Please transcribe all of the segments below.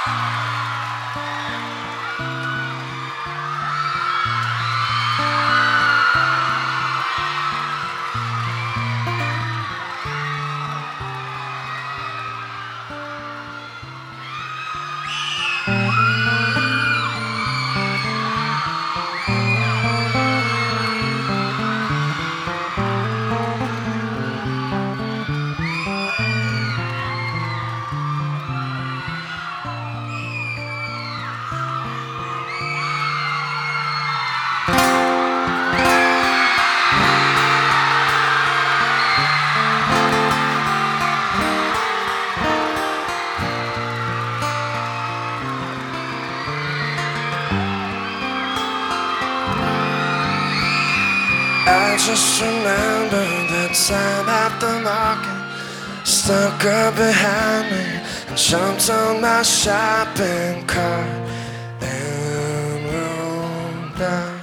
I just remember that time at the market, stuck up behind me and jumped on my shopping cart and rolled out.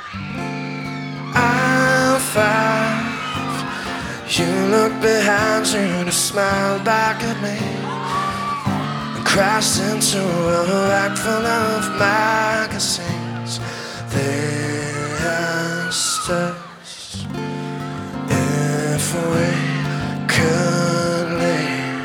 I'm 5. You look behind you to smile back at me and crashed into a rack full of magazines. They asked us if we could leave.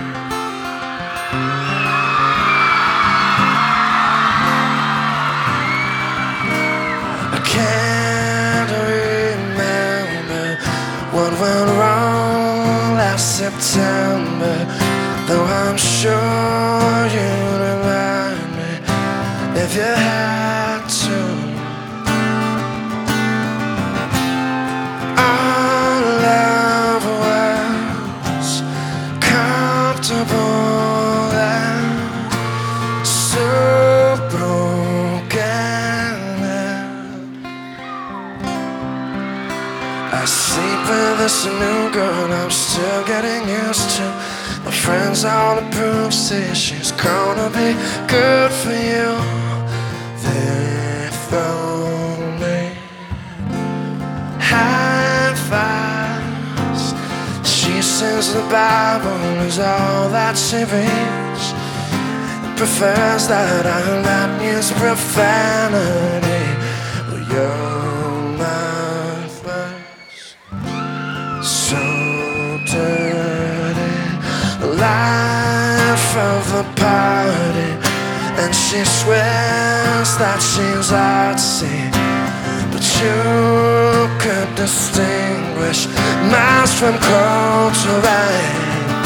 I can't remember what went wrong last September, though I'm sure you'd remind me if you had to. I sleep with this new girl I'm still getting used to. My friends all approve, say she's gonna be good for you. They throw me high fives. She says the Bible is all that she reads, prefers that I not use profanity. Well, you're my first, so dirty life of the party, and she swears that she's artsy, but you could distinguish miles from cold terrain.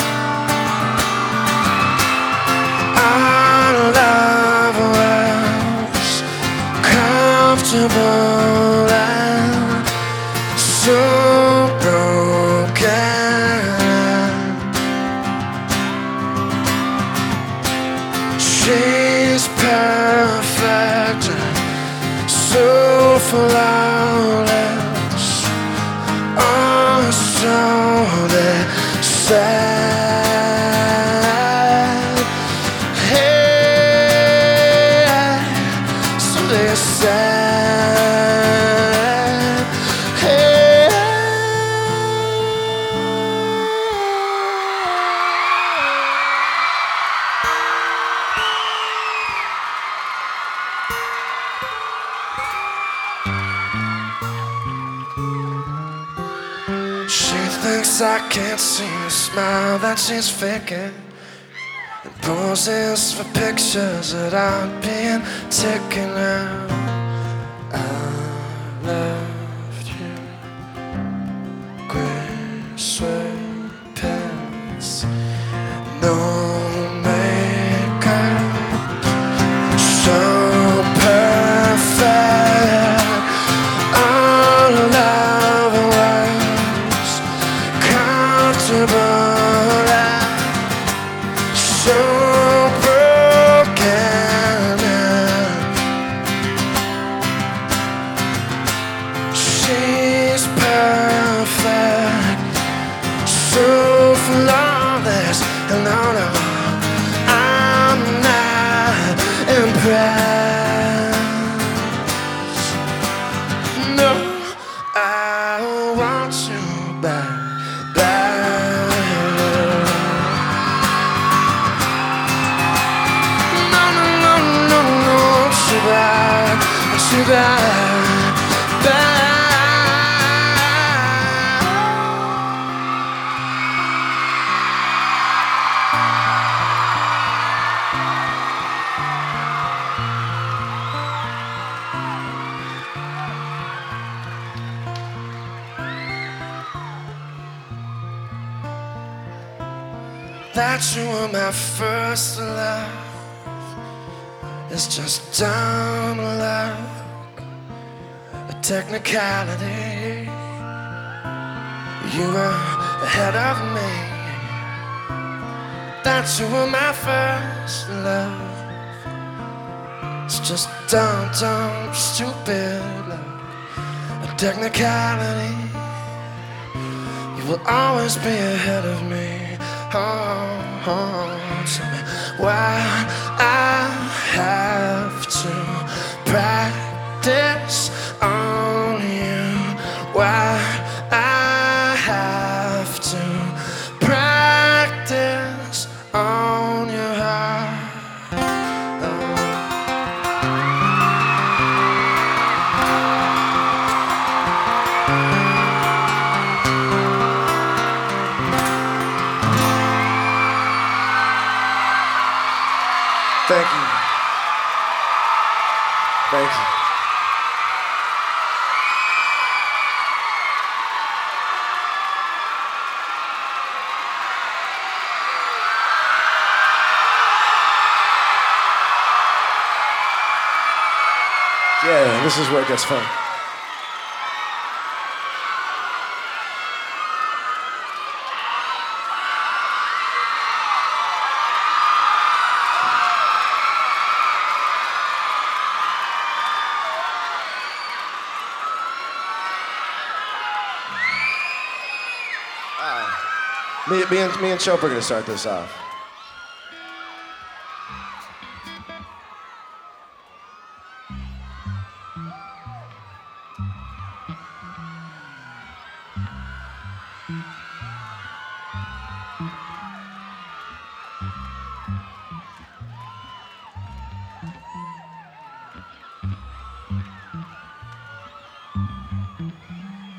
Our love was comfortable and so broken. She's perfect and so flawless. Oh, so they say. She thinks I can't see the smile that she's faking, and poses for pictures that aren't being taken out. I loved you, gray sweatpants, no makeup, so perfect. Our love was comfortable and so broken. She's perfect, so flawless, and no, no, I'm not impressed. No, I want you back, back. No, no, bad, too bad, bad. That you were my first love is just dumb luck, a technicality. You were ahead of me. That you were my first love. It's just dumb, dumb, stupid love, a technicality. You will always be ahead of me. Tell me why I have to practice on you. Why I have to practice on your heart. Thank you. Thank you. Yeah, this is where it gets fun. Me and Chope are gonna start this off.